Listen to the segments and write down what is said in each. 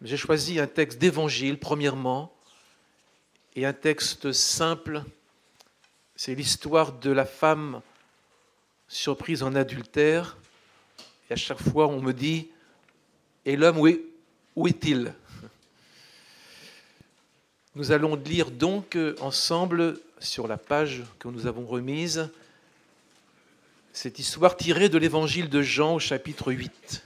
J'ai choisi un texte d'évangile, premièrement, et un texte simple. C'est l'histoire de la femme surprise en adultère. Et à chaque fois, on me dit, et l'homme, où est-il ? Nous allons lire donc ensemble, sur la page que nous avons remise, cette histoire tirée de l'évangile de Jean au chapitre 8.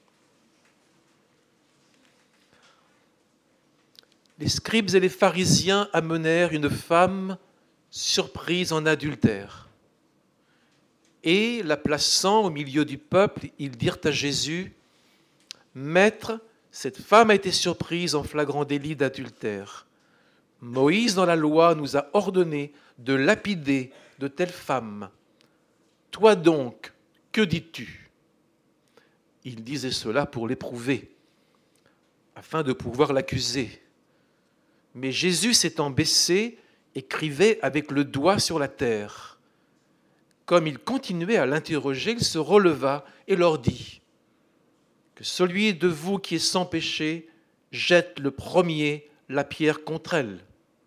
Les scribes et les pharisiens amenèrent une femme surprise en adultère. Et, la plaçant au milieu du peuple, ils dirent à Jésus, « Maître, cette femme a été surprise en flagrant délit d'adultère. Moïse, dans la loi, nous a ordonné de lapider de telles femmes. Toi donc, que dis-tu » Il disait cela pour l'éprouver, afin de pouvoir l'accuser. Mais Jésus, s'étant baissé, écrivait avec le doigt sur la terre. Comme il continuait à l'interroger, il se releva et leur dit, « Que celui de vous qui est sans péché jette le premier la pierre contre elle. »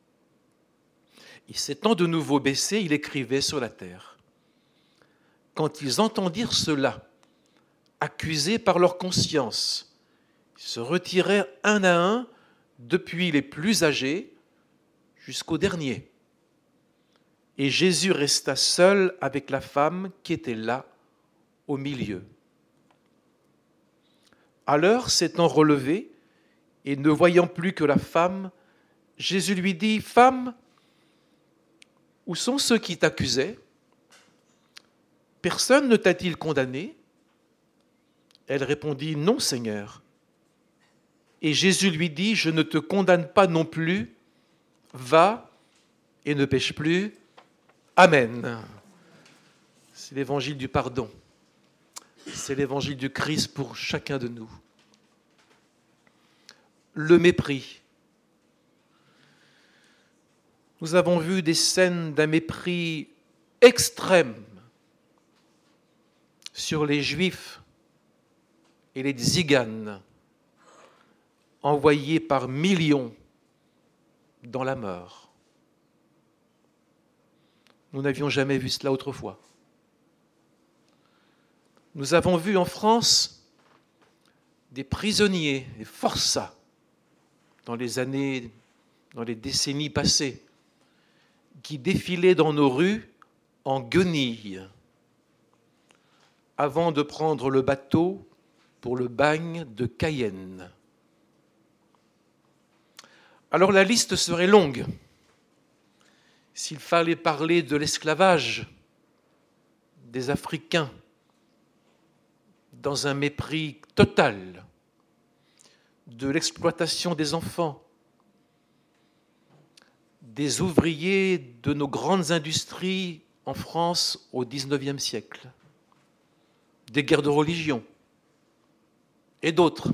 Et s'étant de nouveau baissé, il écrivait sur la terre. Quand ils entendirent cela, accusés par leur conscience, ils se retirèrent un à un, depuis les plus âgés jusqu'au dernier. Et Jésus resta seul avec la femme qui était là, au milieu. Alors, s'étant relevé et ne voyant plus que la femme, Jésus lui dit, « Femme, où sont ceux qui t'accusaient ? Personne ne t'a-t-il condamné ?» Elle répondit, « Non, Seigneur. » Et Jésus lui dit, « Je ne te condamne pas non plus, va et ne pêche plus. » Amen. C'est l'évangile du pardon. C'est l'évangile du Christ pour chacun de nous. Le mépris. Nous avons vu des scènes d'un mépris extrême sur les Juifs et les tziganes, envoyés par millions dans la mort. Nous n'avions jamais vu cela autrefois. Nous avons vu en France des prisonniers, des forçats, dans les décennies passées, qui défilaient dans nos rues en guenilles, avant de prendre le bateau pour le bagne de Cayenne. Alors la liste serait longue. S'il fallait parler de l'esclavage des Africains dans un mépris total, de l'exploitation des enfants, des ouvriers de nos grandes industries en France au XIXe siècle, des guerres de religion et d'autres.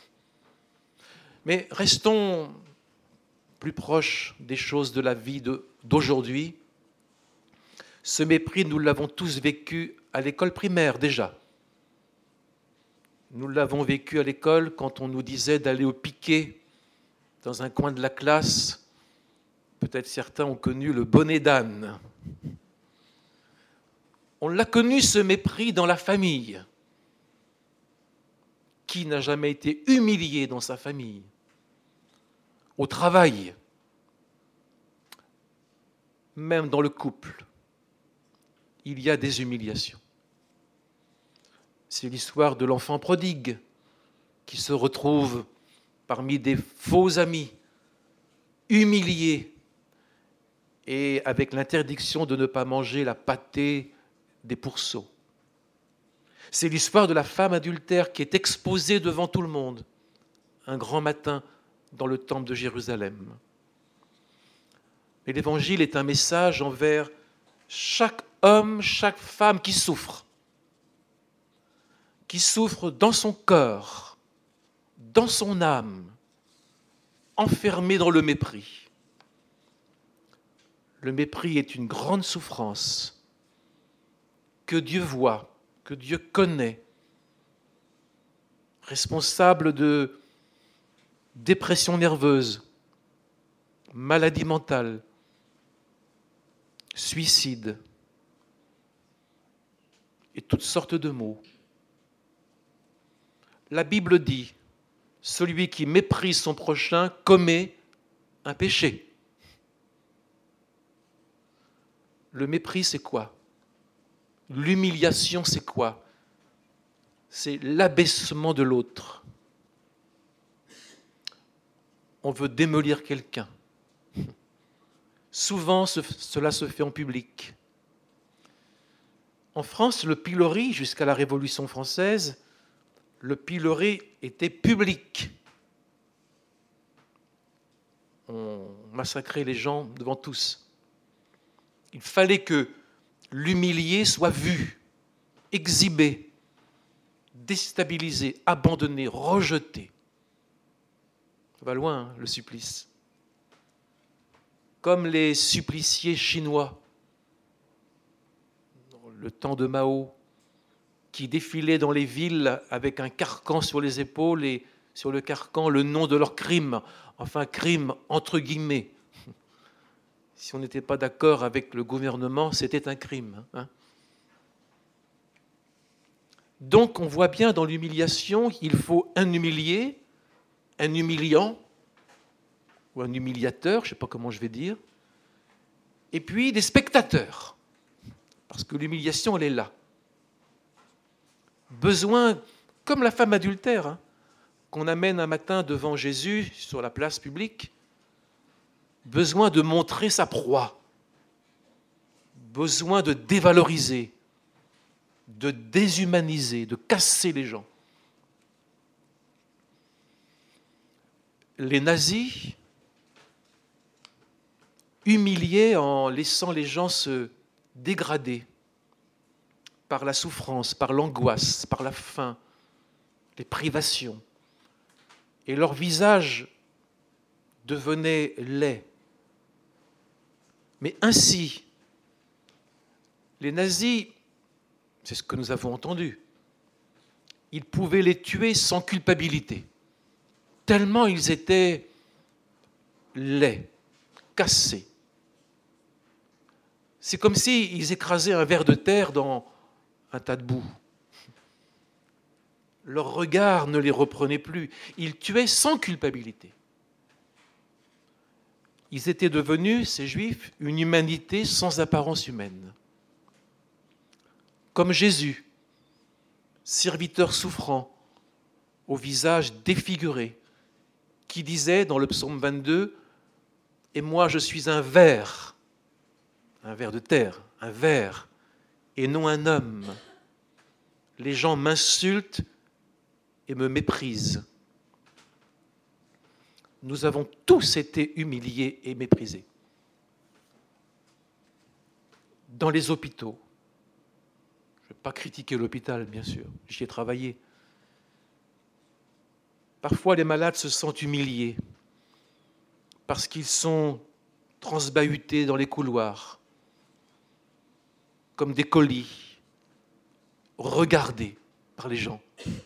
Mais restons plus proches des choses de la vie d'aujourd'hui. Ce mépris, nous l'avons tous vécu à l'école primaire déjà. Nous l'avons vécu à l'école quand on nous disait d'aller au piquet dans un coin de la classe. Peut-être certains ont connu le bonnet d'âne. On l'a connu, ce mépris, dans la famille. Qui n'a jamais été humilié dans sa famille ? Au travail, même dans le couple, il y a des humiliations. C'est l'histoire de l'enfant prodigue qui se retrouve parmi des faux amis, humilié et avec l'interdiction de ne pas manger la pâtée des pourceaux. C'est l'histoire de la femme adultère qui est exposée devant tout le monde un grand matin dans le temple de Jérusalem. Mais l'Évangile est un message envers chaque homme, chaque femme qui souffre dans son corps, dans son âme, enfermé dans le mépris. Le mépris est une grande souffrance que Dieu voit, que Dieu connaît, responsable de dépression nerveuse, maladie mentale, suicide et toutes sortes de maux. La Bible dit, celui qui méprise son prochain commet un péché. Le mépris, c'est quoi? L'humiliation, c'est quoi? C'est l'abaissement de l'autre. On veut démolir quelqu'un. Souvent, cela se fait en public. En France, le pilori, jusqu'à la Révolution française, le pilori était public. On massacrait les gens devant tous. Il fallait que l'humilié soit vu, exhibé, déstabilisé, abandonné, rejeté. Ça va loin, hein, le supplice. Comme les suppliciés chinois, dans le temps de Mao, qui défilaient dans les villes avec un carcan sur les épaules et sur le carcan le nom de leur crime, enfin crime entre guillemets. Si on n'était pas d'accord avec le gouvernement, c'était un crime. Hein. Donc on voit bien dans l'humiliation, il faut un humilié, un humiliant, ou un humiliateur, je ne sais pas comment je vais dire, et puis des spectateurs, parce que l'humiliation, elle est là. Besoin, comme la femme adultère, hein, qu'on amène un matin devant Jésus sur la place publique, besoin de montrer sa proie, besoin de dévaloriser, de déshumaniser, de casser les gens. Les nazis humiliaient en laissant les gens se dégrader par la souffrance, par l'angoisse, par la faim, les privations. Et leur visage devenait laid. Mais ainsi, les nazis, c'est ce que nous avons entendu, ils pouvaient les tuer sans culpabilité, tellement ils étaient laids, cassés. C'est comme s'ils écrasaient un ver de terre dans un tas de boue. Leur regard ne les reprenait plus. Ils tuaient sans culpabilité. Ils étaient devenus, ces Juifs, une humanité sans apparence humaine. Comme Jésus, serviteur souffrant, au visage défiguré, qui disait dans le psaume 22, « Et moi je suis un ver de terre, un ver, et non un homme. Les gens m'insultent et me méprisent. » Nous avons tous été humiliés et méprisés. Dans les hôpitaux. Je ne vais pas critiquer l'hôpital, bien sûr, j'y ai travaillé. Parfois, les malades se sentent humiliés parce qu'ils sont transbahutés dans les couloirs, comme des colis, regardés par les gens.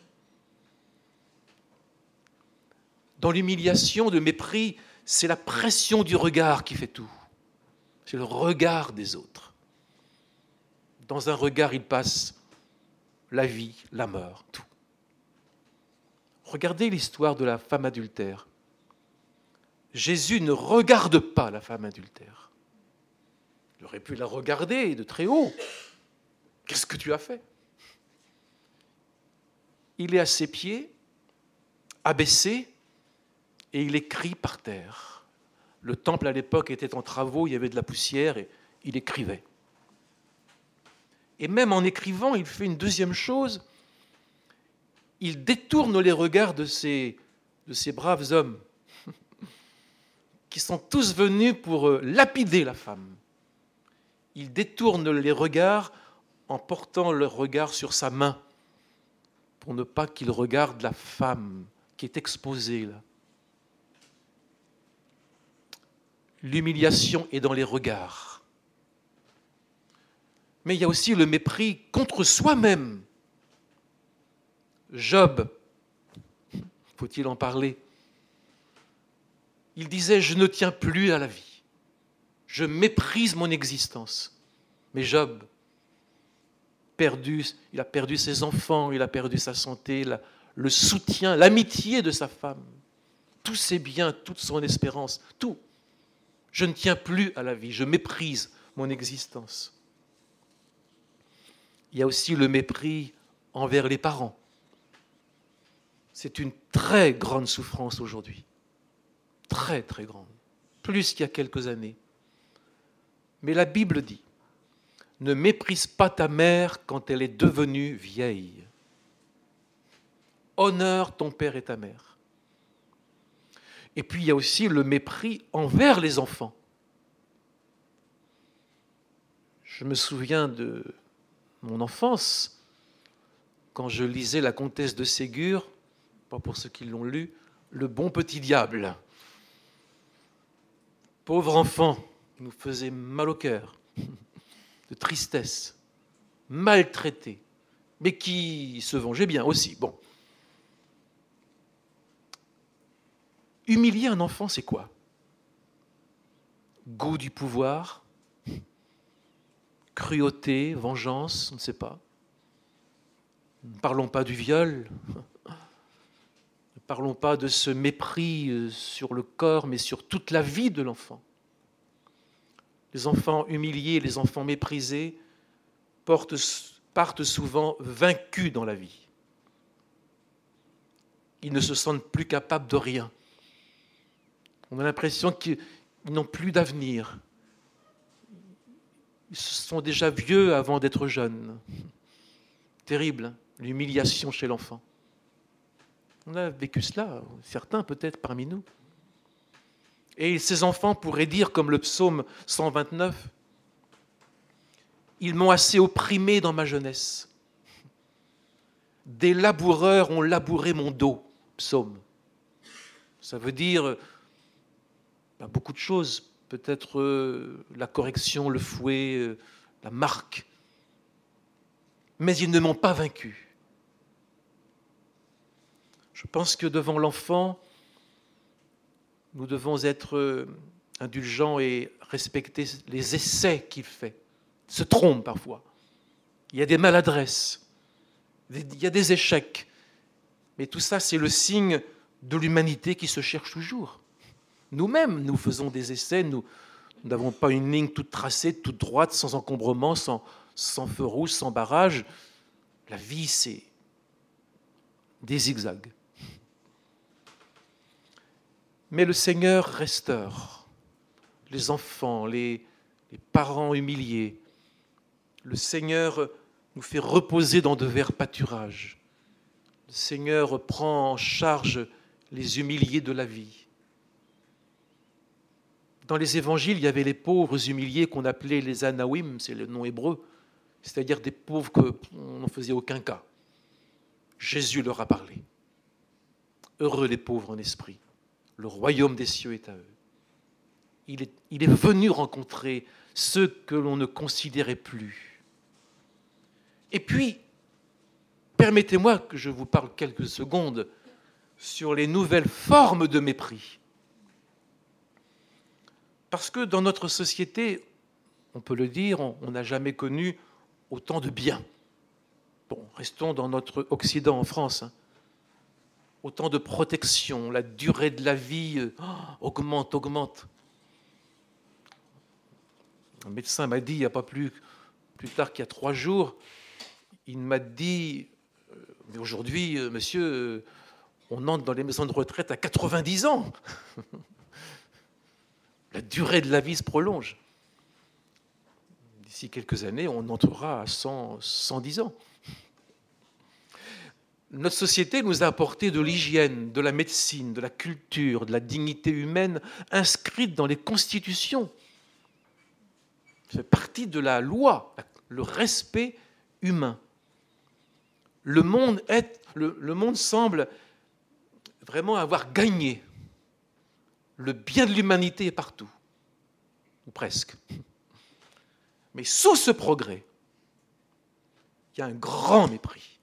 Dans l'humiliation, le mépris, c'est la pression du regard qui fait tout. C'est le regard des autres. Dans un regard, il passe la vie, la mort, tout. Regardez l'histoire de la femme adultère. Jésus ne regarde pas la femme adultère. Il aurait pu la regarder de très haut. Qu'est-ce que tu as fait? Il est à ses pieds, abaissé, et il écrit par terre. Le temple à l'époque était en travaux, il y avait de la poussière, et il écrivait. Et même en écrivant, il fait une deuxième chose. Il détourne les regards de ces braves hommes qui sont tous venus pour lapider la femme. Il détourne les regards en portant leur regard sur sa main pour ne pas qu'ils regardent la femme qui est exposée là. L'humiliation est dans les regards. Mais il y a aussi le mépris contre soi-même. Job, faut-il en parler? Il disait, je ne tiens plus à la vie. Je méprise mon existence. Mais Job, il a perdu ses enfants, il a perdu sa santé, le soutien, l'amitié de sa femme, tous ses biens, toute son espérance, tout. Je ne tiens plus à la vie, je méprise mon existence. Il y a aussi le mépris envers les parents. C'est une très grande souffrance aujourd'hui. Très, très grande. Plus qu'il y a quelques années. Mais la Bible dit, ne méprise pas ta mère quand elle est devenue vieille. Honore ton père et ta mère. Et puis il y a aussi le mépris envers les enfants. Je me souviens de mon enfance, quand je lisais La Comtesse de Ségur, pas pour ceux qui l'ont lu, Le bon petit diable. Pauvre enfant, il nous faisait mal au cœur, de tristesse, maltraité, mais qui se vengeait bien aussi. Bon. Humilier un enfant, c'est quoi? Goût du pouvoir, cruauté, vengeance, on ne sait pas. Ne parlons pas du viol, ne parlons pas de ce mépris sur le corps, mais sur toute la vie de l'enfant. Les enfants humiliés, les enfants méprisés partent souvent vaincus dans la vie. Ils ne se sentent plus capables de rien. On a l'impression qu'ils n'ont plus d'avenir. Ils sont déjà vieux avant d'être jeunes. Terrible, hein, l'humiliation chez l'enfant. On a vécu cela, certains peut-être parmi nous. Et ces enfants pourraient dire, comme le psaume 129, « Ils m'ont assez opprimé dans ma jeunesse. Des laboureurs ont labouré mon dos. » Psaume. Ça veut dire beaucoup de choses. Peut-être la correction, le fouet, la marque. Mais ils ne m'ont pas vaincu. Je pense que devant l'enfant, nous devons être indulgents et respecter les essais qu'il fait. Il se trompe parfois. Il y a des maladresses. Il y a des échecs. Mais tout ça, c'est le signe de l'humanité qui se cherche toujours. Nous-mêmes, nous faisons des essais. Nous n'avons pas une ligne toute tracée, toute droite, sans encombrement, sans feu rouge, sans barrage. La vie, c'est des zigzags. Mais le Seigneur restaure les enfants, les parents humiliés. Le Seigneur nous fait reposer dans de verts pâturages. Le Seigneur prend en charge les humiliés de la vie. Dans les évangiles, il y avait les pauvres humiliés qu'on appelait les Anawim, c'est le nom hébreu, c'est-à-dire des pauvres qu'on n'en faisait aucun cas. Jésus leur a parlé. Heureux les pauvres en esprit. Le royaume des cieux est à eux. Il est venu rencontrer ceux que l'on ne considérait plus. Et puis, permettez-moi que je vous parle quelques secondes sur les nouvelles formes de mépris. Parce que dans notre société, on peut le dire, on n'a jamais connu autant de bien. Bon, restons dans notre Occident, en France. Autant de protection, la durée de la vie augmente. Un médecin m'a dit, il n'y a pas plus tard qu'il y a 3 jours, il m'a dit, mais aujourd'hui, monsieur, on entre dans les maisons de retraite à 90 ans. La durée de la vie se prolonge. D'ici quelques années, on entrera à 110 ans. Notre société nous a apporté de l'hygiène, de la médecine, de la culture, de la dignité humaine inscrite dans les constitutions. Ça fait partie de la loi, le respect humain. Le monde semble vraiment avoir gagné. Le bien de l'humanité est partout, ou presque. Mais sous ce progrès, il y a un grand mépris,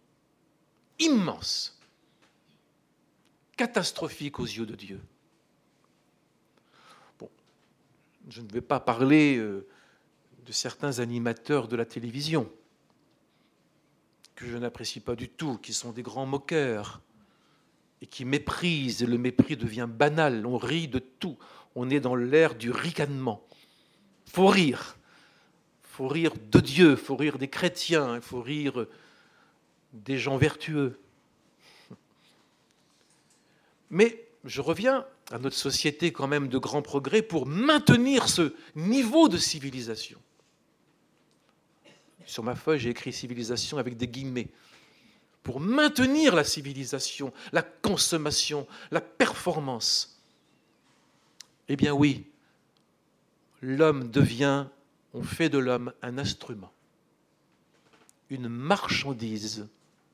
immense, catastrophique aux yeux de Dieu. Je ne vais pas parler de certains animateurs de la télévision, que je n'apprécie pas du tout, qui sont des grands moqueurs et qui méprisent, et le mépris devient banal, on rit de tout, on est dans l'ère du ricanement. Il faut rire de Dieu, il faut rire des chrétiens, il faut rire des gens vertueux. Mais je reviens à notre société quand même de grand progrès pour maintenir ce niveau de civilisation. Sur ma feuille, j'ai écrit civilisation avec des guillemets. Pour maintenir la civilisation, la consommation, la performance. Eh bien oui, on fait de l'homme un instrument, une marchandise.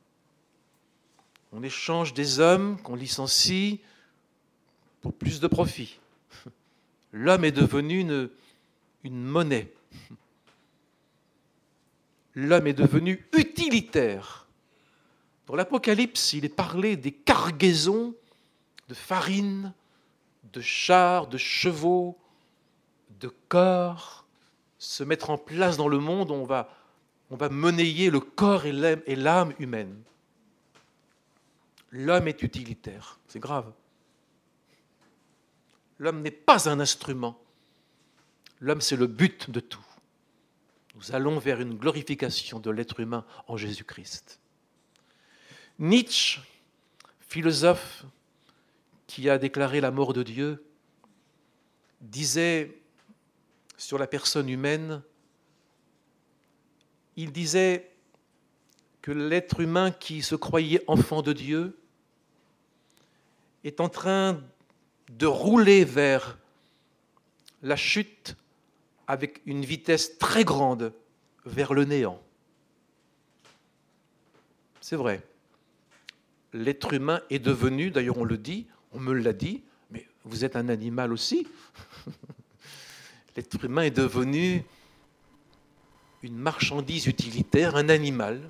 On échange des hommes qu'on licencie pour plus de profit. L'homme est devenu une monnaie. L'homme est devenu utilitaire. Dans l'Apocalypse, il est parlé des cargaisons de farine, de chars, de chevaux, de corps, se mettre en place dans le monde, on va monnayer le corps et l'âme humaine. L'homme est utilitaire, c'est grave. L'homme n'est pas un instrument. L'homme, c'est le but de tout. Nous allons vers une glorification de l'être humain en Jésus-Christ. Nietzsche, philosophe qui a déclaré la mort de Dieu, disait sur la personne humaine, il disait que l'être humain qui se croyait enfant de Dieu est en train de rouler vers la chute avec une vitesse très grande vers le néant. C'est vrai. L'être humain est devenu, d'ailleurs on le dit, on me l'a dit, mais vous êtes un animal aussi. L'être humain est devenu une marchandise utilitaire, un animal,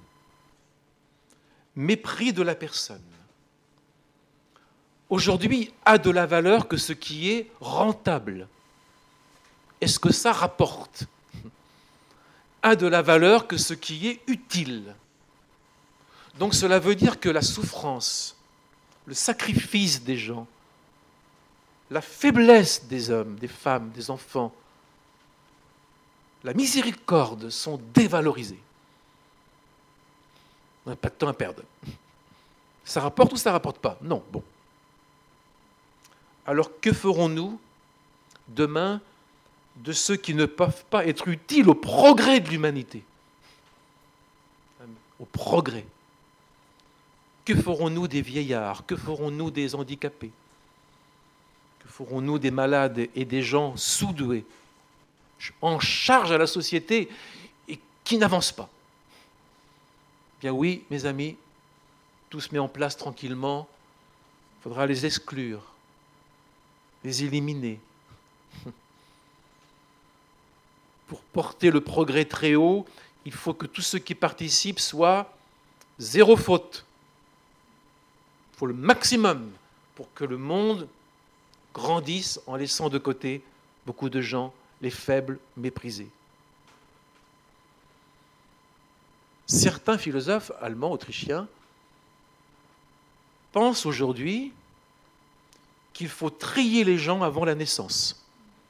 mépris de la personne. Aujourd'hui, a de la valeur que ce qui est rentable. Est-ce que ça rapporte ? A de la valeur que ce qui est utile. Donc cela veut dire que la souffrance, le sacrifice des gens, la faiblesse des hommes, des femmes, des enfants, la miséricorde sont dévalorisées. On n'a pas de temps à perdre. Ça rapporte ou ça ne rapporte pas ? Non, bon. Alors que ferons-nous demain de ceux qui ne peuvent pas être utiles au progrès de l'humanité ? Au progrès. Que ferons-nous des vieillards ? Que ferons-nous des handicapés ? Que ferons-nous des malades et des gens sous-doués, en charge à la société et qui n'avancent pas ? Bien oui, mes amis, tout se met en place tranquillement. Il faudra les exclure, les éliminer. Pour porter le progrès très haut, il faut que tous ceux qui participent soient zéro faute. Il faut le maximum pour que le monde grandisse en laissant de côté beaucoup de gens, les faibles, méprisés. Certains philosophes allemands, autrichiens, pensent aujourd'hui qu'il faut trier les gens avant la naissance.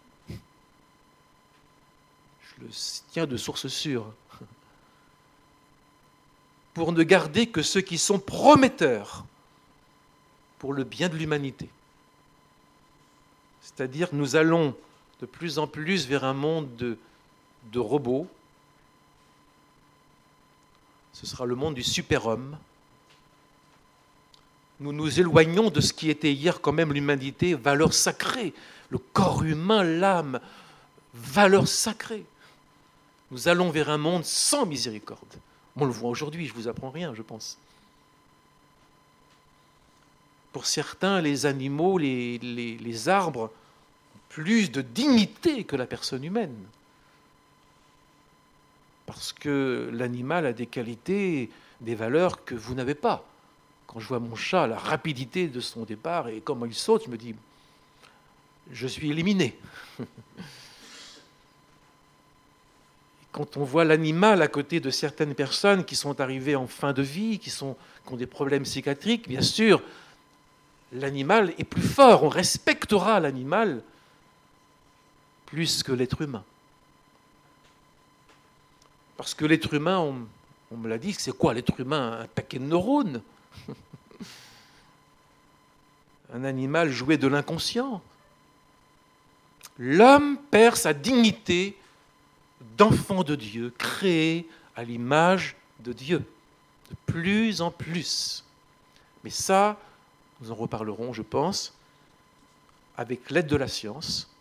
Je le tiens de source sûre. Pour ne garder que ceux qui sont prometteurs pour le bien de l'humanité. C'est-à-dire que nous allons de plus en plus vers un monde de robots. Ce sera le monde du super-homme. Nous nous éloignons de ce qui était hier quand même l'humanité, valeur sacrée. Le corps humain, l'âme, valeur sacrée. Nous allons vers un monde sans miséricorde. On le voit aujourd'hui, je ne vous apprends rien, je pense. Pour certains, les animaux, les arbres, ont plus de dignité que la personne humaine. Parce que l'animal a des qualités, des valeurs que vous n'avez pas. Quand je vois mon chat, la rapidité de son départ et comment il saute, je me dis, je suis éliminé. quand on voit l'animal à côté de certaines personnes qui sont arrivées en fin de vie, qui ont des problèmes psychiatriques, bien sûr, l'animal est plus fort. On respectera l'animal plus que l'être humain. Parce que l'être humain, on me l'a dit, c'est quoi l'être humain? Un paquet de neurones. Un animal jouet de l'inconscient. L'homme perd sa dignité d'enfant de Dieu, créé à l'image de Dieu, de plus en plus. Mais ça, nous en reparlerons, je pense, avec l'aide de la science.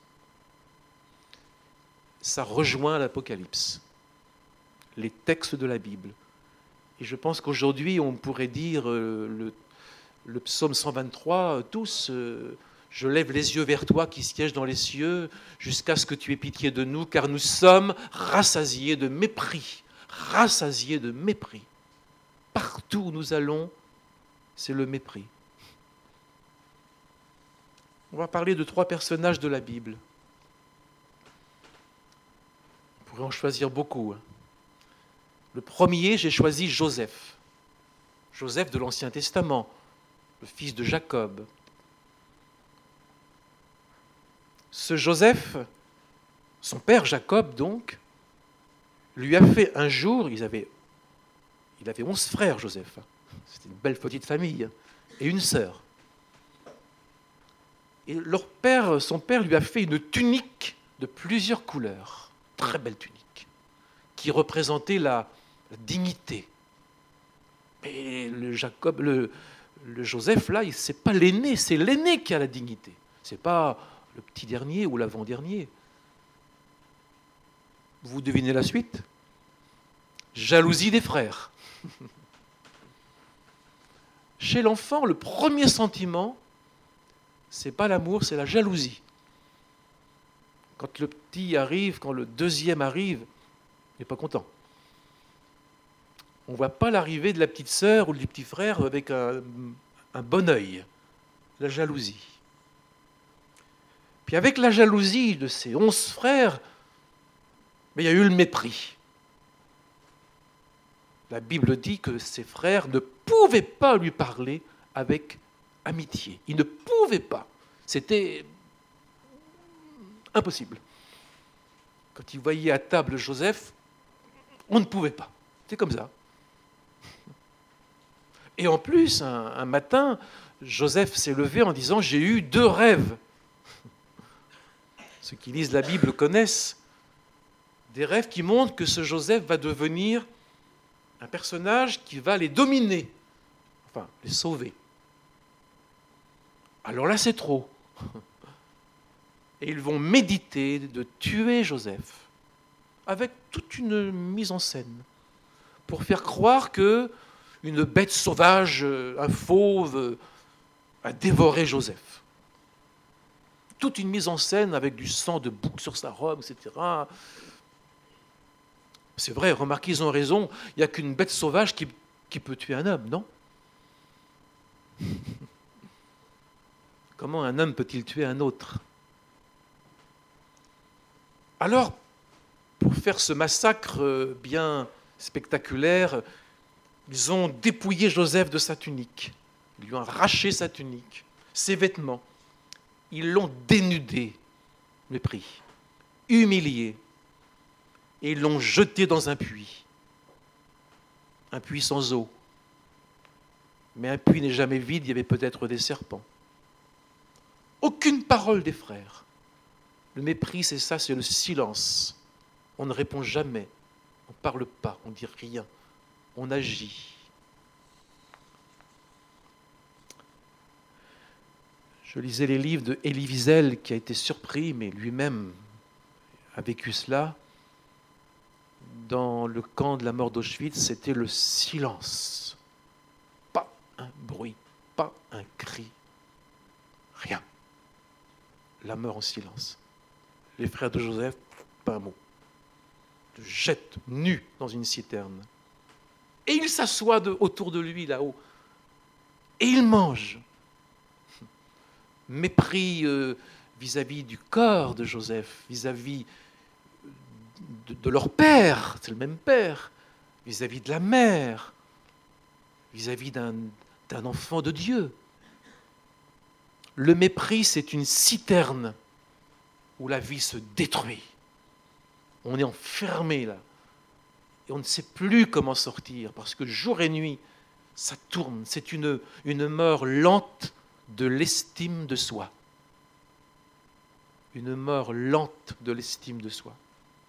Ça rejoint l'Apocalypse, les textes de la Bible. Et je pense qu'aujourd'hui, on pourrait dire le psaume 123, tous, je lève les yeux vers toi qui sièges dans les cieux, jusqu'à ce que tu aies pitié de nous, car nous sommes rassasiés de mépris, rassasiés de mépris. Partout où nous allons, c'est le mépris. On va parler de 3 personnages de la Bible. On pourrait en choisir beaucoup. Le premier, j'ai choisi Joseph. Joseph de l'Ancien Testament, le fils de Jacob. Ce Joseph, son père Jacob donc, lui a fait un jour, il avait 11 frères, Joseph. C'était une belle petite famille, et une sœur. Et son père lui a fait une tunique de plusieurs couleurs, très belle tunique, qui représentait la dignité. Mais le Joseph, là, c'est pas l'aîné, c'est l'aîné qui a la dignité. C'est pas le petit dernier ou l'avant-dernier. Vous devinez la suite? Jalousie des frères. Chez l'enfant, le premier sentiment, c'est pas l'amour, c'est la jalousie. Quand le petit arrive, quand le deuxième arrive, il n'est pas content. On ne voit pas l'arrivée de la petite sœur ou du petit frère avec un bon œil. La jalousie. Puis avec la jalousie de ses 11 frères, mais il y a eu le mépris. La Bible dit que ses frères ne pouvaient pas lui parler avec amitié. Ils ne pouvaient pas. C'était impossible. Quand ils voyaient à table Joseph, on ne pouvait pas. C'est comme ça. Et en plus, un matin, Joseph s'est levé en disant « J'ai eu 2 rêves ». Ceux qui lisent la Bible connaissent des rêves qui montrent que ce Joseph va devenir un personnage qui va les dominer, enfin, les sauver. Alors là, c'est trop. Et ils vont méditer de tuer Joseph, avec toute une mise en scène, pour faire croire que une bête sauvage, un fauve, a dévoré Joseph. Toute une mise en scène avec du sang de bouc sur sa robe, etc. C'est vrai, remarquez, ils ont raison, il n'y a qu'une bête sauvage qui peut tuer un homme, non? Comment un homme peut-il tuer un autre? Alors, pour faire ce massacre bien spectaculaire, ils ont dépouillé Joseph de sa tunique. Ils lui ont arraché sa tunique, ses vêtements. Ils l'ont dénudé, mépris, humilié, et ils l'ont jeté dans un puits sans eau. Mais un puits n'est jamais vide, il y avait peut-être des serpents. Aucune parole des frères. Le mépris, c'est ça, c'est le silence. On ne répond jamais, on ne parle pas, on ne dit rien, on agit. Je lisais les livres de Elie Wiesel, qui a été surpris, mais lui-même a vécu cela. Dans le camp de la mort d'Auschwitz, c'était le silence. Pas un bruit, pas un cri, rien. La mort en silence. Les frères de Joseph, pas un mot. Le jettent nus dans une citerne. Et ils s'assoient autour de lui là-haut. Et ils mangent. Mépris vis-à-vis du corps de Joseph, vis-à-vis de leur père, c'est le même père, vis-à-vis de la mère, vis-à-vis d'un enfant de Dieu. Le mépris, c'est une citerne où la vie se détruit. On est enfermé là. Et on ne sait plus comment sortir, parce que jour et nuit, ça tourne. C'est une mort lente de l'estime de soi. Une mort lente de l'estime de soi.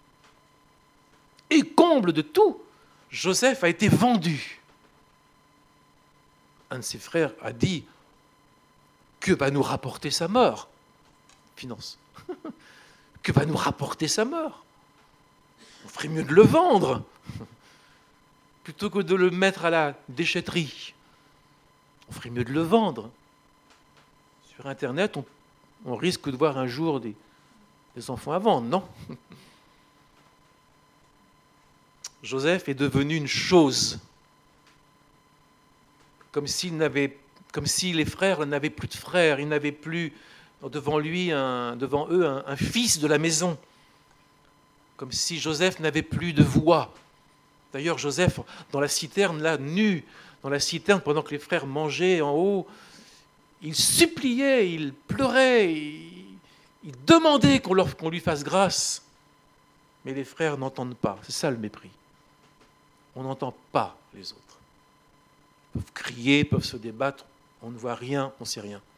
Et comble de tout, Joseph a été vendu. Un de ses frères a dit, que va nous rapporter sa mort ? Finance. Que va nous rapporter sa mort ? On ferait mieux de le vendre, plutôt que de le mettre à la déchetterie. On ferait mieux de le vendre. Sur Internet, on risque de voir un jour des enfants à vendre, non ? Joseph est devenu une chose, comme si les frères n'avaient plus de frères, ils n'avaient plus devant eux un fils de la maison, comme si Joseph n'avait plus de voix. D'ailleurs, Joseph, dans la citerne, là, nu, dans la citerne, pendant que les frères mangeaient en haut, il suppliait, il pleurait, il demandait qu'on lui fasse grâce. Mais les frères n'entendent pas, c'est ça le mépris. On n'entend pas les autres. Ils peuvent crier, peuvent se débattre, on ne voit rien, on ne sait rien.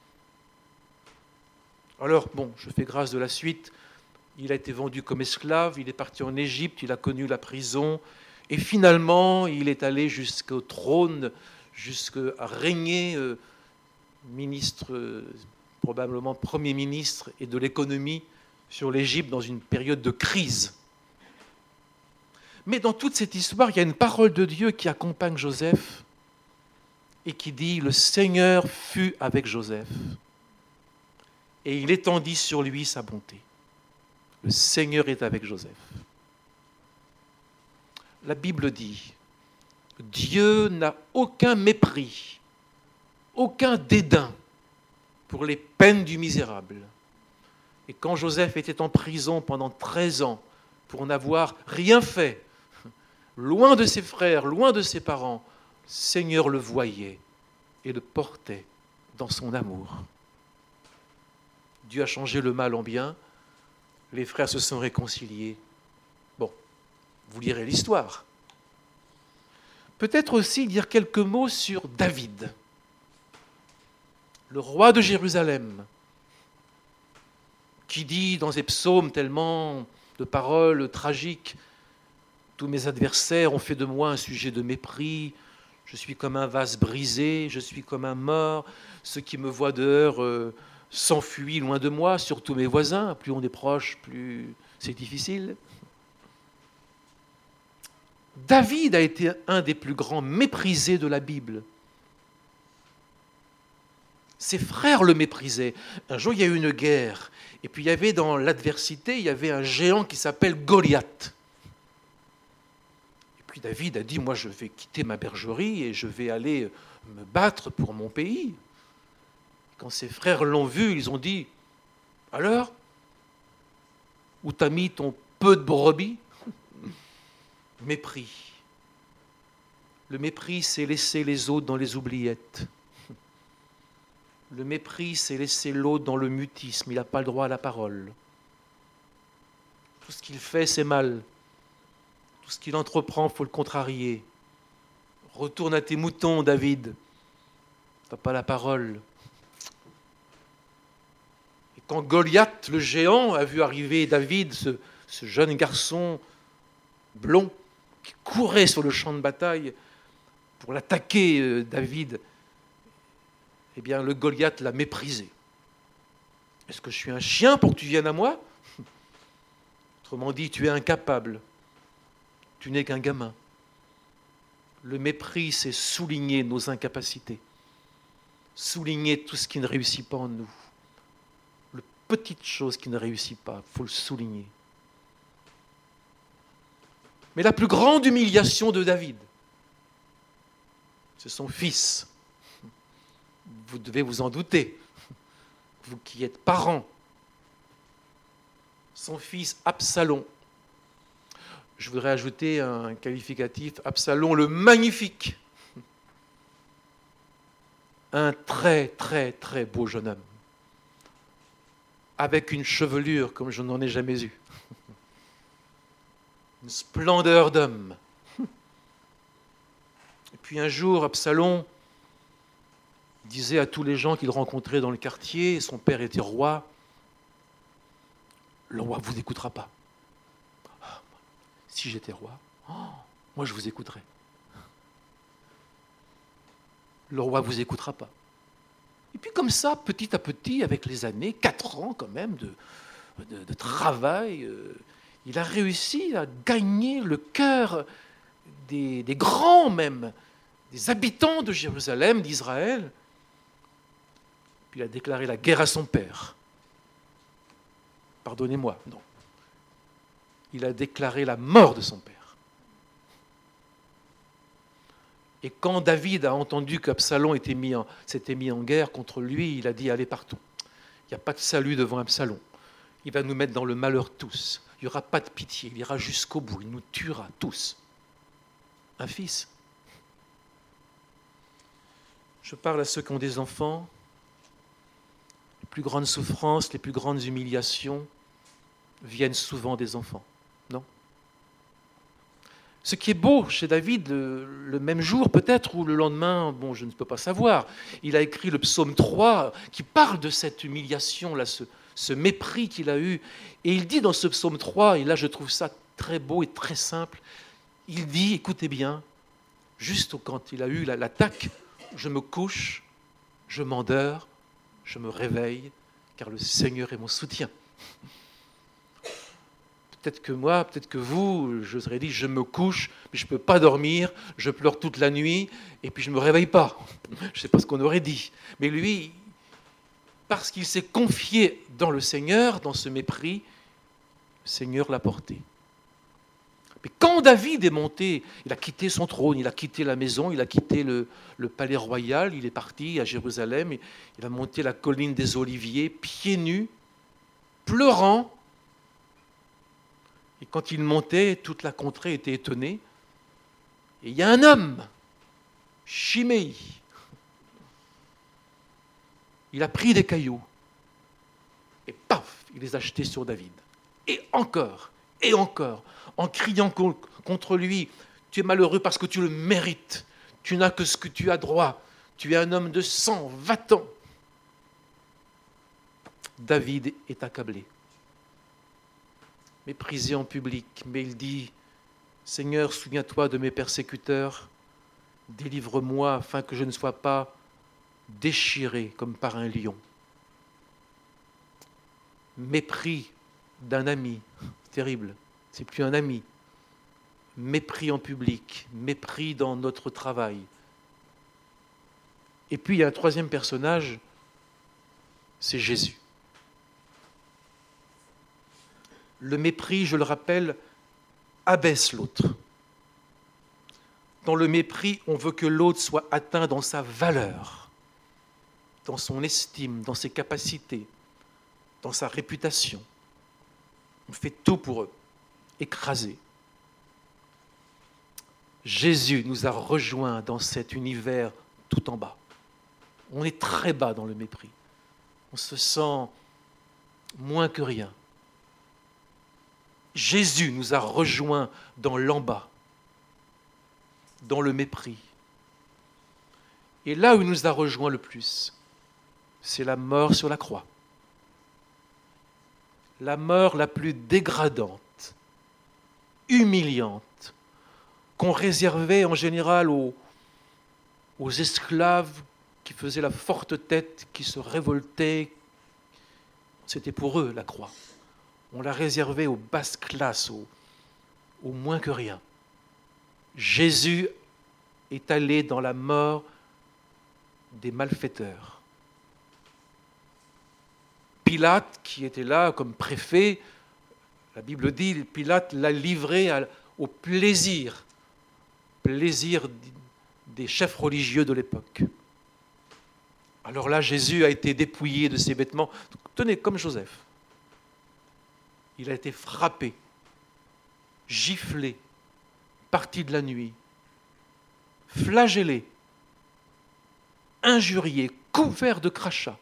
Alors, bon, je fais grâce de la suite. Il a été vendu comme esclave, il est parti en Égypte, il a connu la prison, et finalement, il est allé jusqu'au trône, jusqu'à régner ministre, probablement Premier ministre et de l'économie sur l'Égypte dans une période de crise. Mais dans toute cette histoire, il y a une parole de Dieu qui accompagne Joseph et qui dit « Le Seigneur fut avec Joseph et il étendit sur lui sa bonté. » Le Seigneur est avec Joseph. La Bible dit « Dieu n'a aucun mépris, aucun dédain pour les peines du misérable. » Et quand Joseph était en prison pendant 13 ans pour n'avoir rien fait, loin de ses frères, loin de ses parents, le Seigneur le voyait et le portait dans son amour. Dieu a changé le mal en bien, les frères se sont réconciliés. Bon, vous lirez l'histoire. Peut-être aussi dire quelques mots sur David, le roi de Jérusalem, qui dit dans ses psaumes tellement de paroles tragiques, « Tous mes adversaires ont fait de moi un sujet de mépris, je suis comme un vase brisé, je suis comme un mort, ceux qui me voient dehors s'enfuient loin de moi, surtout mes voisins, plus on est proche, plus c'est difficile. » David a été un des plus grands méprisés de la Bible. Ses frères le méprisaient. Un jour, il y a eu une guerre. Et puis, il y avait dans l'adversité, il y avait un géant qui s'appelle Goliath. Et puis, David a dit, moi, je vais quitter ma bergerie et je vais aller me battre pour mon pays. Quand ses frères l'ont vu, ils ont dit, alors, où t'as mis ton peu de brebis ? Mépris. Le mépris, c'est laisser les autres dans les oubliettes. Le mépris, c'est laisser l'autre dans le mutisme. Il n'a pas le droit à la parole. Tout ce qu'il fait, c'est mal. Tout ce qu'il entreprend, il faut le contrarier. Retourne à tes moutons, David. Tu n'as pas la parole. Et quand Goliath, le géant, a vu arriver David, ce jeune garçon blond, qui courait sur le champ de bataille pour l'attaquer, David, eh bien, le Goliath l'a méprisé. Est-ce que je suis un chien pour que tu viennes à moi ? Autrement dit, tu es incapable. Tu n'es qu'un gamin. Le mépris, c'est souligner nos incapacités, souligner tout ce qui ne réussit pas en nous. Le petite chose qui ne réussit pas, il faut le souligner. Mais la plus grande humiliation de David, c'est son fils. Vous devez vous en douter, vous qui êtes parents. Son fils Absalom, Je voudrais ajouter un qualificatif, Absalom le magnifique. Un très, très, très beau jeune homme, avec une chevelure comme je n'en ai jamais eu. Une splendeur d'homme. Et puis un jour, Absalom disait à tous les gens qu'il rencontrait dans le quartier, son père était roi, le roi ne vous écoutera pas. Si j'étais roi, moi je vous écouterais. Le roi ne vous écoutera pas. Et puis comme ça, petit à petit, avec les années, 4 ans quand même de travail, il a réussi à gagner le cœur des grands même, des habitants de Jérusalem, d'Israël. Puis il a déclaré la guerre à son père. Pardonnez-moi, non. Il a déclaré la mort de son père. Et quand David a entendu qu'Absalom s'était mis en guerre contre lui, il a dit « Allez, partons. Il n'y a pas de salut devant Absalom. Il va nous mettre dans le malheur tous. Il n'y aura pas de pitié. Il ira jusqu'au bout. Il nous tuera tous. » Un fils. Je parle à ceux qui ont des enfants. Les plus grandes souffrances, les plus grandes humiliations viennent souvent des enfants. Non ? Ce qui est beau chez David, le même jour peut-être, ou le lendemain, bon, je ne peux pas savoir, il a écrit le psaume 3 qui parle de cette humiliation-là, ce mépris qu'il a eu. Et il dit dans ce psaume 3, et là je trouve ça très beau et très simple, il dit, écoutez bien, juste quand il a eu l'attaque, je me couche, je m'endors, je me réveille, car le Seigneur est mon soutien. Peut-être que moi, peut-être que vous, je serais dit, je me couche, mais je ne peux pas dormir, je pleure toute la nuit, et puis je ne me réveille pas. Je ne sais pas ce qu'on aurait dit. Mais lui, parce qu'il s'est confié dans le Seigneur, dans ce mépris, le Seigneur l'a porté. Mais quand David est monté, il a quitté son trône, il a quitté la maison, il a quitté le palais royal, il est parti à Jérusalem, il a monté la colline des Oliviers, pieds nus, pleurant. Et quand il montait, toute la contrée était étonnée. Et il y a un homme, Chiméi. Il a pris des cailloux. Et paf, il les a jetés sur David. Et encore, en criant contre lui, tu es malheureux parce que tu le mérites. Tu n'as que ce que tu as droit. Tu es un homme de sang, va-t'en. David est accablé. Méprisé en public, mais il dit « Seigneur, souviens-toi de mes persécuteurs, délivre-moi afin que je ne sois pas déchiré comme par un lion. » Mépris d'un ami, terrible, c'est plus un ami. Mépris en public, mépris dans notre travail. Et puis il y a un troisième personnage, c'est Jésus. Le mépris, je le rappelle, abaisse l'autre. Dans le mépris, on veut que l'autre soit atteint dans sa valeur, dans son estime, dans ses capacités, dans sa réputation. On fait tout pour eux, écraser. Jésus nous a rejoints dans cet univers tout en bas. On est très bas dans le mépris. On se sent moins que rien. Jésus nous a rejoints dans l'en bas, dans le mépris. Et là où il nous a rejoints le plus, c'est la mort sur la croix. La mort la plus dégradante, humiliante, qu'on réservait en général aux esclaves qui faisaient la forte tête, qui se révoltaient. C'était pour eux la croix. On l'a réservée aux basses classes, au moins que rien. Jésus est allé dans la mort des malfaiteurs. Pilate, qui était là comme préfet, la Bible dit, Pilate l'a livré au plaisir des chefs religieux de l'époque. Alors là, Jésus a été dépouillé de ses vêtements. Tenez, comme Joseph. Il a été frappé. giflé, parti de la nuit, flagellé, injurié, couvert de crachats.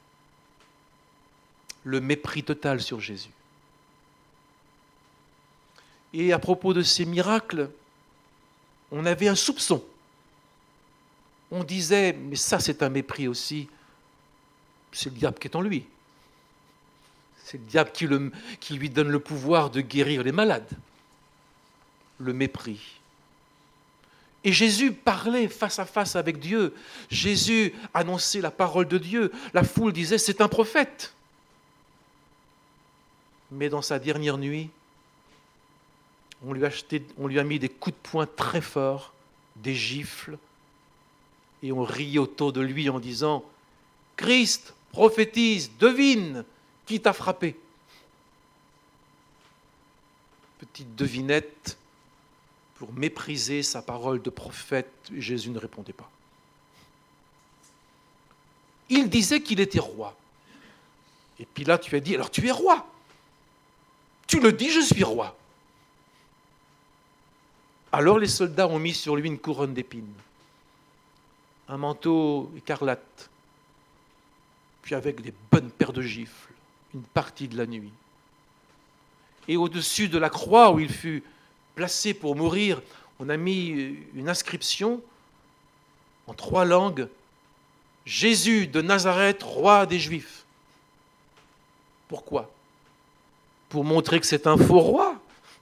Le mépris total sur Jésus. Et à propos de ces miracles, on avait un soupçon. On disait, mais ça c'est un mépris aussi, c'est le diable qui est en lui. C'est le diable qui lui donne le pouvoir de guérir les malades. Le mépris. Et Jésus parlait face à face avec Dieu. Jésus annonçait la parole de Dieu. La foule disait, c'est un prophète. Mais dans sa dernière nuit, on lui a mis des coups de poing très forts, des gifles, et on riait autour de lui en disant « Christ, prophétise, devine qui t'a frappé ?» Petite devinette pour mépriser sa parole de prophète, Jésus ne répondait pas. Il disait qu'il était roi. Et puis là, tu as dit « Alors tu es roi !» Tu le dis, je suis roi. Alors les soldats ont mis sur lui une couronne d'épines, un manteau écarlate, puis avec des bonnes paires de gifles, une partie de la nuit. Et au-dessus de la croix où il fut placé pour mourir, on a mis une inscription en 3 langues, « Jésus de Nazareth, roi des Juifs ». Pourquoi ? Pour montrer que c'est un faux roi.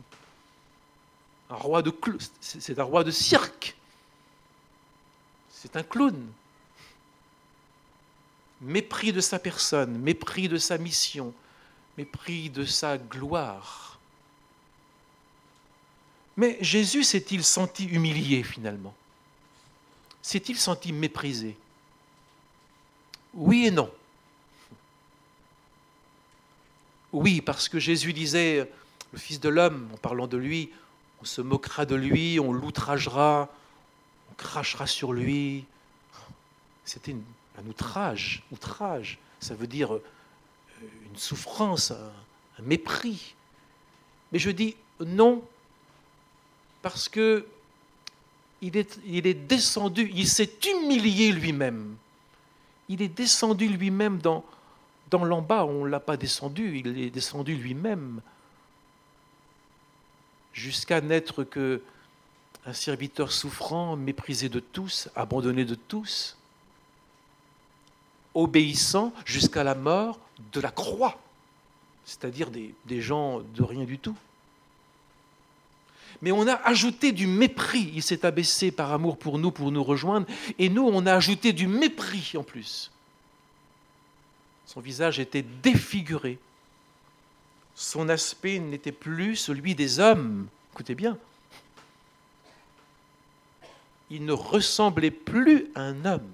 C'est un roi de cirque. C'est un clown. Mépris de sa personne, mépris de sa mission, mépris de sa gloire. Mais Jésus s'est-il senti humilié finalement ? S'est-il senti méprisé ? Oui et non. Oui, parce que Jésus disait, le Fils de l'homme, en parlant de lui, on se moquera de lui, on l'outragera, on crachera sur lui. C'était un outrage. Outrage, ça veut dire une souffrance, un mépris. Mais je dis non, parce que il est descendu, il s'est humilié lui-même. Il est descendu lui-même dans l'en bas, on ne l'a pas descendu, il est descendu lui-même, jusqu'à n'être qu'un serviteur souffrant, méprisé de tous, abandonné de tous, obéissant jusqu'à la mort de la croix, c'est-à-dire des gens de rien du tout. Mais on a ajouté du mépris, il s'est abaissé par amour pour nous rejoindre, et nous on a ajouté du mépris en plus. Son visage était défiguré. Son aspect n'était plus celui des hommes. Écoutez bien. Il ne ressemblait plus à un homme.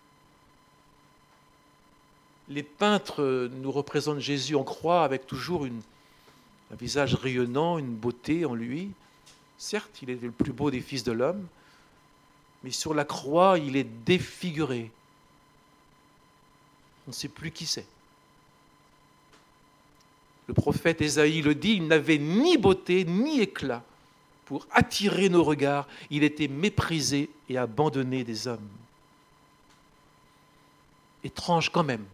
Les peintres nous représentent Jésus en croix avec toujours un visage rayonnant, une beauté en lui. Certes, il est le plus beau des fils de l'homme, mais sur la croix, il est défiguré. On ne sait plus qui c'est. Le prophète Ésaïe le dit, il n'avait ni beauté ni éclat pour attirer nos regards. Il était méprisé et abandonné des hommes. Étrange quand même.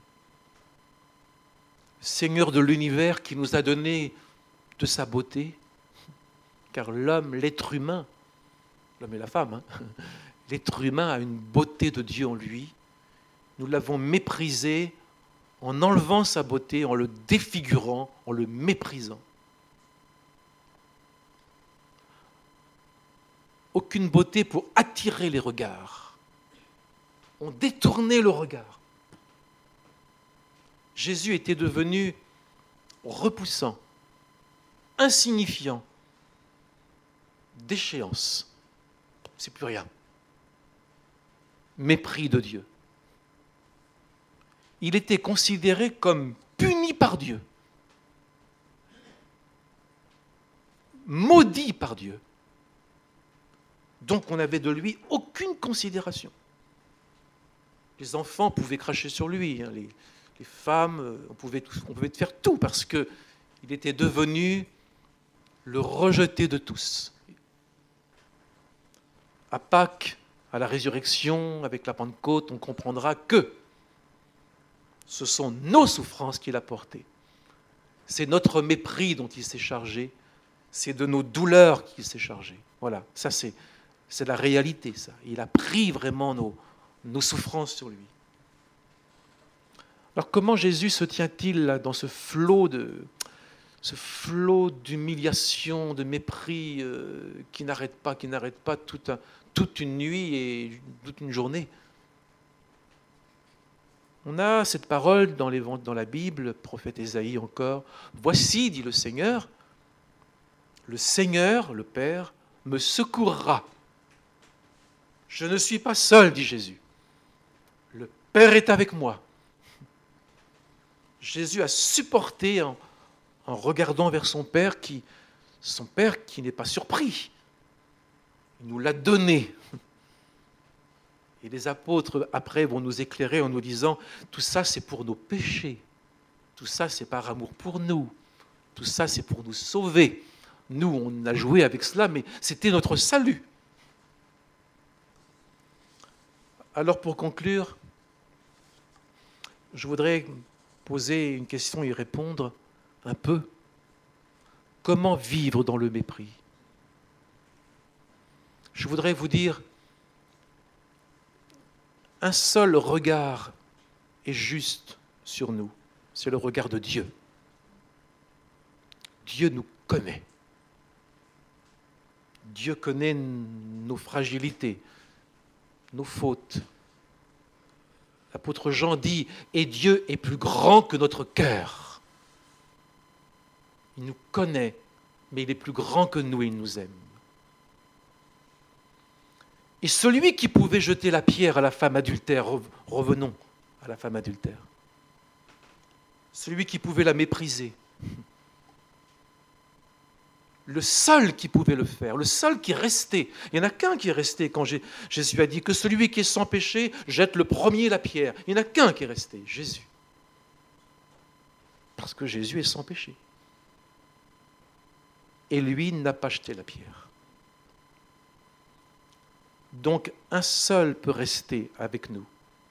Seigneur de l'univers qui nous a donné de sa beauté, car l'homme, l'être humain, l'homme et la femme, l'être humain a une beauté de Dieu en lui. Nous l'avons méprisé en enlevant sa beauté, en le défigurant, en le méprisant. Aucune beauté pour attirer les regards. On détournait le regard. Jésus était devenu repoussant, insignifiant, déchéance. C'est plus rien. Mépris de Dieu. Il était considéré comme puni par Dieu, maudit par Dieu. Donc on n'avait de lui aucune considération. Les enfants pouvaient cracher sur lui, les femmes, on pouvait faire tout parce qu'il était devenu le rejeté de tous. À Pâques, à la résurrection, avec la Pentecôte, on comprendra que ce sont nos souffrances qu'il a portées. C'est notre mépris dont il s'est chargé. C'est de nos douleurs qu'il s'est chargé. Voilà, ça c'est la réalité, ça. Il a pris vraiment nos souffrances sur lui. Alors comment Jésus se tient-il là, dans ce flot d'humiliation, de mépris qui n'arrête pas toute une nuit et toute une journée? On a cette parole dans la Bible, le prophète Ésaïe encore. « Voici, dit le Seigneur, le Père, me secourra. Je ne suis pas seul, dit Jésus. Le Père est avec moi. » Jésus a supporté en regardant vers son Père qui n'est pas surpris. Il nous l'a donné. Et les apôtres, après, vont nous éclairer en nous disant « Tout ça, c'est pour nos péchés. Tout ça, c'est par amour pour nous. Tout ça, c'est pour nous sauver. » Nous, on a joué avec cela, mais c'était notre salut. Alors, pour conclure, je voudrais poser une question et y répondre un peu. Comment vivre dans le mépris? Je voudrais vous dire, un seul regard est juste sur nous, c'est le regard de Dieu. Dieu nous connaît. Dieu connaît nos fragilités, nos fautes. L'apôtre Jean dit « Et Dieu est plus grand que notre cœur ». Il nous connaît, mais il est plus grand que nous et il nous aime. Et celui qui pouvait jeter la pierre à la femme adultère, revenons à la femme adultère, celui qui pouvait la mépriser, le seul qui pouvait le faire, le seul qui restait, il n'y en a qu'un qui est resté quand Jésus a dit que celui qui est sans péché jette le premier la pierre. Il n'y en a qu'un qui est resté, Jésus. Parce que Jésus est sans péché. Et lui n'a pas jeté la pierre. Donc un seul peut rester avec nous.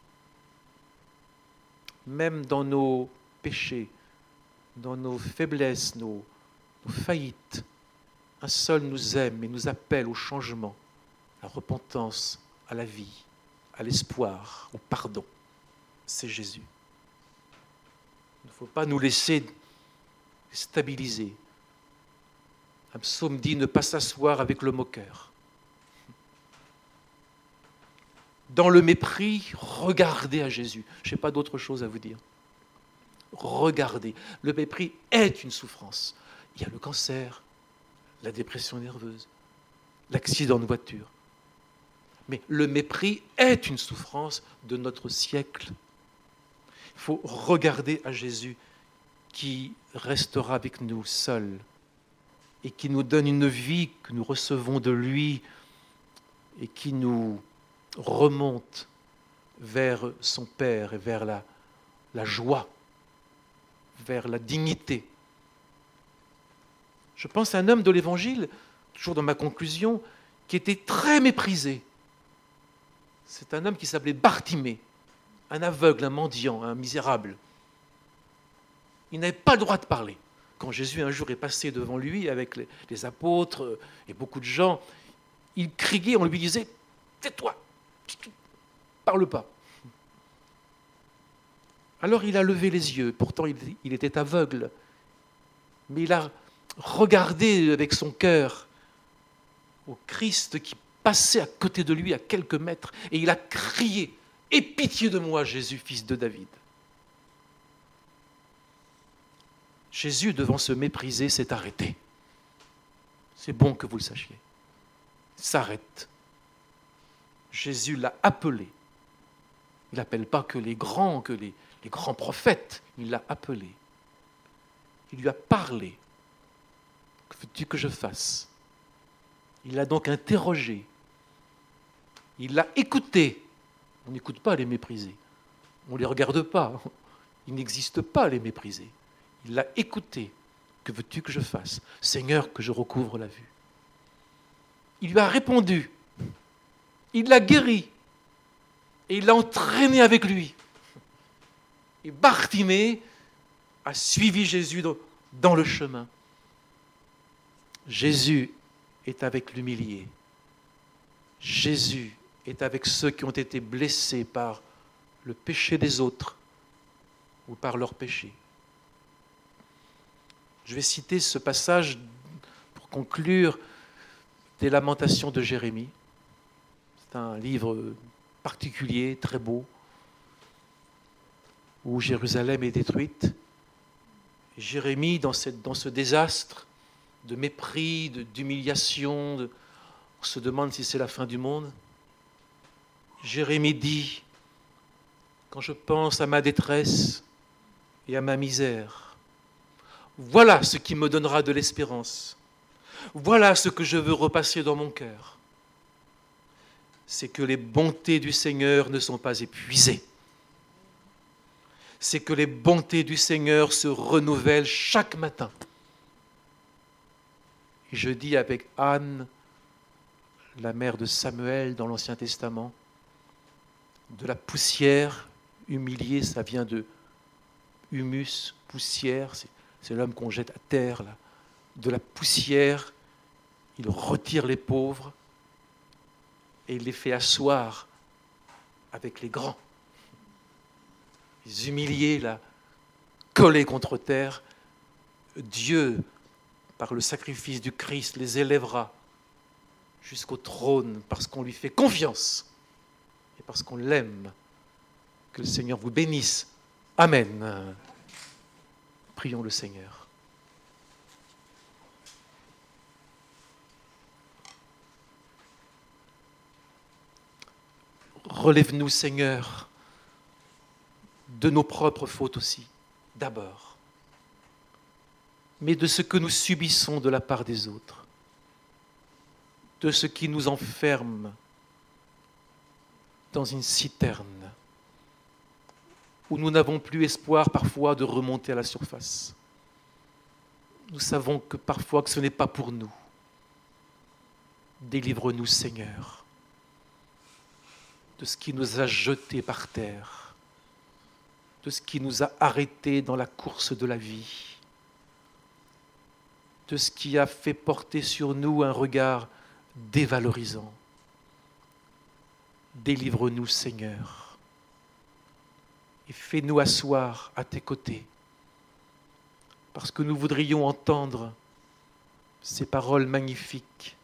Même dans nos péchés, dans nos faiblesses, nos faillites, un seul nous aime et nous appelle au changement, à la repentance, à la vie, à l'espoir, au pardon. C'est Jésus. Il ne faut pas nous laisser stabiliser. Un psaume dit ne pas s'asseoir avec le moqueur. Dans le mépris, regardez à Jésus. Je n'ai pas d'autre chose à vous dire. Regardez. Le mépris est une souffrance. Il y a le cancer, la dépression nerveuse, l'accident de voiture. Mais le mépris est une souffrance de notre siècle. Il faut regarder à Jésus qui restera avec nous seul et qui nous donne une vie que nous recevons de lui et qui nous remonte vers son Père et vers la joie, vers la dignité. Je pense à un homme de l'Évangile, toujours dans ma conclusion, qui était très méprisé. C'est un homme qui s'appelait Bartimée, un aveugle, un mendiant, un misérable. Il n'avait pas le droit de parler. Quand Jésus un jour est passé devant lui avec les apôtres et beaucoup de gens, il criait, on lui disait « Tais-toi, parle pas ». Alors il a levé les yeux, pourtant il était aveugle, mais il a regardé avec son cœur au Christ qui passait à côté de lui à quelques mètres, et il a crié « Aie pitié de moi, Jésus, fils de David ». Jésus, devant se mépriser, s'est arrêté. C'est bon que vous le sachiez. Il s'arrête. Jésus l'a appelé. Il n'appelle pas que les grands prophètes. Il l'a appelé. Il lui a parlé. Que veux-tu que je fasse? Il l'a donc interrogé. Il l'a écouté. On n'écoute pas les méprisés. On ne les regarde pas. Il n'existe pas les méprisés. Il l'a écouté. Que veux-tu que je fasse? Seigneur, que je recouvre la vue. Il lui a répondu. Il l'a guéri. Et il l'a entraîné avec lui. Et Bartimée a suivi Jésus dans le chemin. Jésus est avec l'humilié. Jésus est avec ceux qui ont été blessés par le péché des autres ou par leur péché. Je vais citer ce passage pour conclure des Lamentations de Jérémie. C'est un livre particulier, très beau, où Jérusalem est détruite. Jérémie, dans ce désastre de mépris, d'humiliation, on se demande si c'est la fin du monde. Jérémie dit, quand je pense à ma détresse et à ma misère, voilà ce qui me donnera de l'espérance. Voilà ce que je veux repasser dans mon cœur. C'est que les bontés du Seigneur ne sont pas épuisées. C'est que les bontés du Seigneur se renouvellent chaque matin. Et je dis avec Anne, la mère de Samuel dans l'Ancien Testament, de la poussière, humiliée, ça vient de humus, poussière, c'est l'homme qu'on jette à terre, là. De la poussière, il retire les pauvres et il les fait asseoir avec les grands. Les humiliés, là, collés contre terre, Dieu, par le sacrifice du Christ, les élèvera jusqu'au trône parce qu'on lui fait confiance et parce qu'on l'aime. Que le Seigneur vous bénisse. Amen. Prions le Seigneur. Relève-nous, Seigneur, de nos propres fautes aussi, d'abord, mais de ce que nous subissons de la part des autres, de ce qui nous enferme dans une citerne où nous n'avons plus espoir parfois de remonter à la surface. Nous savons que parfois que ce n'est pas pour nous. Délivre-nous, Seigneur, de ce qui nous a jetés par terre, de ce qui nous a arrêtés dans la course de la vie, de ce qui a fait porter sur nous un regard dévalorisant. Délivre-nous, Seigneur, et fais-nous asseoir à tes côtés, parce que nous voudrions entendre ces paroles magnifiques.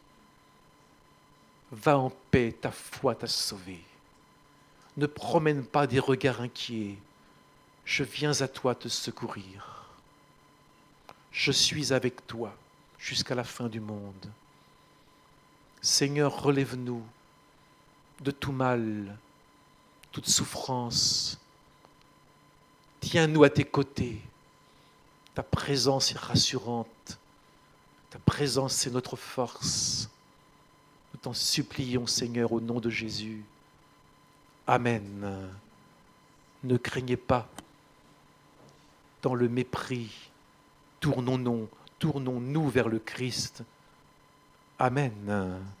Va en paix, ta foi t'a sauvé. Ne promène pas des regards inquiets. Je viens à toi te secourir. Je suis avec toi jusqu'à la fin du monde. Seigneur, relève-nous de tout mal, toute souffrance. Tiens-nous à tes côtés. Ta présence est rassurante. Ta présence est notre force. Nous t'en supplions, Seigneur, au nom de Jésus. Amen. Ne craignez pas. Dans le mépris, tournons-nous vers le Christ. Amen.